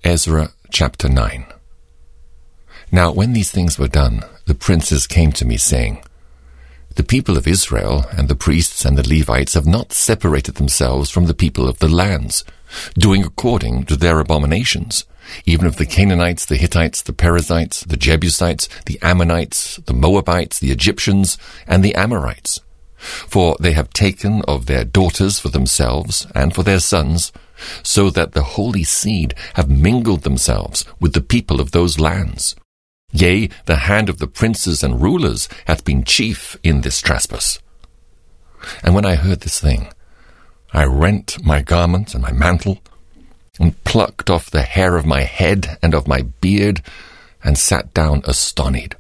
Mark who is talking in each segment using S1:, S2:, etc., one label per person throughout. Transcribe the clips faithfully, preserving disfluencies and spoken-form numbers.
S1: Ezra chapter nine. Now when these things were done, the princes came to me, saying, The people of Israel and the priests and the Levites have not separated themselves from the people of the lands, doing according to their abominations, even of the Canaanites, the Hittites, the Perizzites, the Jebusites, the Ammonites, the Moabites, the Egyptians, and the Amorites. For they have taken of their daughters for themselves and for their sons, so that the holy seed have mingled themselves with the people of those lands. Yea, the hand of the princes and rulers hath been chief in this trespass. And when I heard this thing, I rent my garment and my mantle, and plucked off the hair of my head and of my beard, and sat down astonied.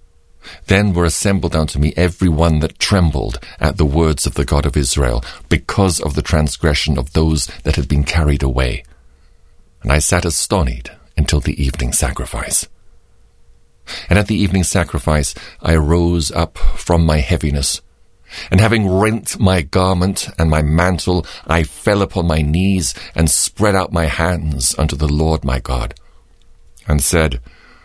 S1: Then were assembled unto me every one that trembled at the words of the God of Israel, because of the transgression of those that had been carried away. And I sat astonied until the evening sacrifice. And at the evening sacrifice I rose up from my heaviness, and having rent my garment and my mantle, I fell upon my knees, and spread out my hands unto the Lord my God, and said,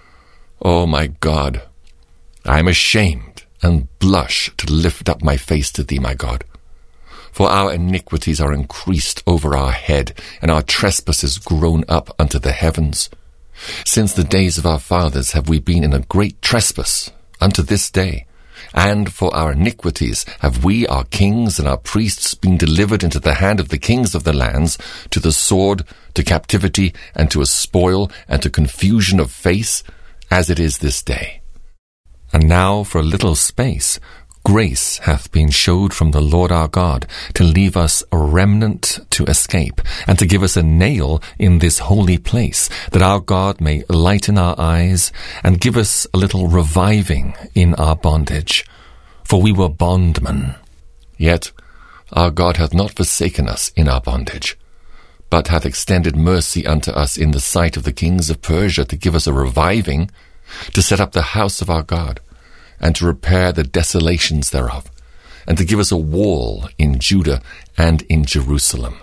S1: O my God, I am ashamed and blush to lift up my face to thee, my God. For our iniquities are increased over our head, and our trespasses grown up unto the heavens. Since the days of our fathers have we been in a great trespass unto this day, and for our iniquities have we, our kings and our priests, been delivered into the hand of the kings of the lands, to the sword, to captivity, and to a spoil, and to confusion of face, as it is this day. And now for a little space grace hath been showed from the Lord our God, to leave us a remnant to escape, and to give us a nail in this holy place, that our God may lighten our eyes, and give us a little reviving in our bondage. For we were bondmen. Yet our God hath not forsaken us in our bondage, but hath extended mercy unto us in the sight of the kings of Persia, to give us a reviving, to set up the house of our God, and to repair the desolations thereof, and to give us a wall in Judah and in Jerusalem.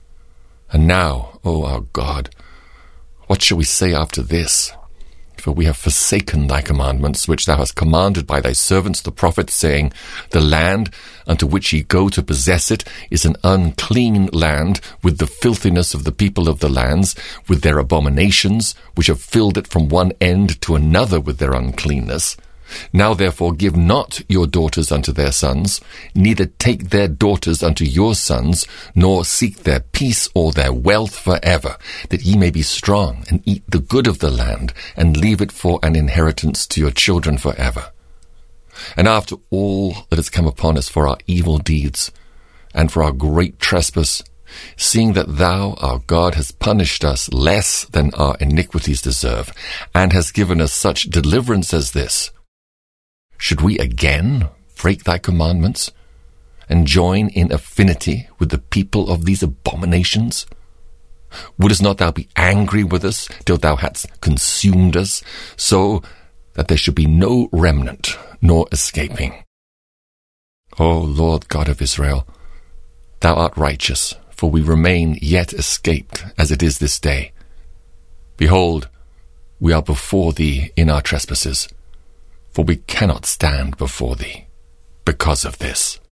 S1: And now, O our God, what shall we say after this? For we have forsaken thy commandments, which thou hast commanded by thy servants the prophets, saying, The land unto which ye go to possess it is an unclean land, with the filthiness of the people of the lands, with their abominations, which have filled it from one end to another with their uncleanness. Now therefore give not your daughters unto their sons, neither take their daughters unto your sons, nor seek their peace or their wealth for ever, that ye may be strong, and eat the good of the land, and leave it for an inheritance to your children for ever. And after all that has come upon us for our evil deeds, and for our great trespass, seeing that thou, our God, hast punished us less than our iniquities deserve, and hast given us such deliverance as this, should we again break thy commandments, and join in affinity with the people of these abominations? Wouldst not thou be angry with us till thou hadst consumed us, so that there should be no remnant nor escaping? O Lord God of Israel, thou art righteous, for we remain yet escaped, as it is this day. Behold, we are before thee in our trespasses, for we cannot stand before thee because of this.